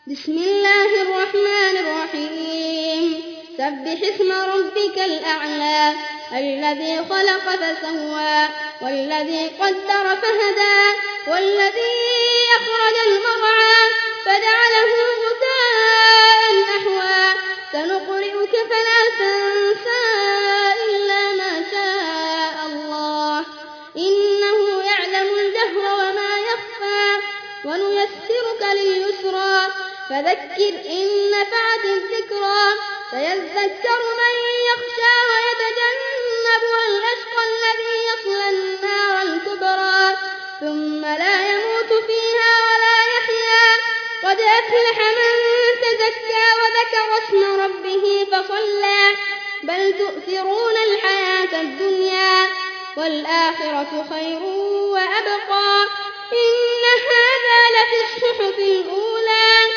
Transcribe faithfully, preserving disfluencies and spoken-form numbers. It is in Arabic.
بسم الله الرحمن الرحيم سبح اسم ربك الأعلى الذي خلق فسوى والذي قدر فهدى والذي أخرج المرعى فجعله غثاء أحوى سنقرئك فلا تنسى إلا ما شاء الله إنه يعلم الجهر وما يخفى ونيسرك لليسرى فذكر إن نفعت الذكرى سيذكر من يخشى ويتجنبها الأشقى الذي يصلى النار الكبرى ثم لا يموت فيها ولا يحيا قد أفلح من تزكى وذكر اسم ربه فصلى بل تؤثرون الحياة الدنيا والآخرة خير وأبقى إن هذا لفي الصحف الأولى